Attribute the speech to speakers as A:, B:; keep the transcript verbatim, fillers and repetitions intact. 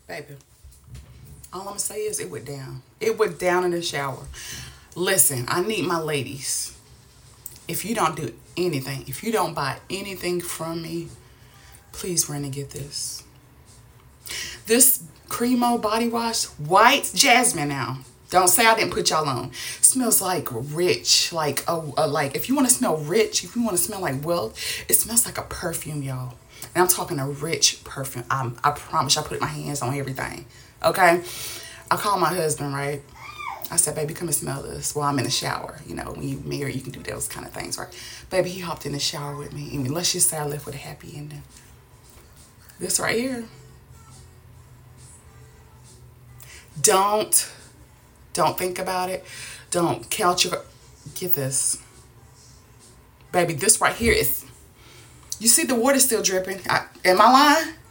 A: Baby, all I'm gonna say is it went down. It went down in the shower. Listen, I need my ladies. If you don't do anything, if you don't buy anything from me, please run and get this. This Cremo body wash, white jasmine now. Don't say I didn't put y'all on. Smells like rich, like a, a like if you want to smell rich, if you want to smell like wealth, it smells like a perfume, y'all. And I'm talking a rich perfume. I'm, I promise I put my hands on everything. Okay? I called my husband, right? I said, baby, come and smell this. Well, I'm in the shower. You know, when you married, you can do those kind of things, right? Baby, he hopped in the shower with me. And let's just say I left with a happy ending. This right here. Don't, don't think about it. Don't count your, get this. Baby, this right here is, you see the water still dripping. I, am I lying?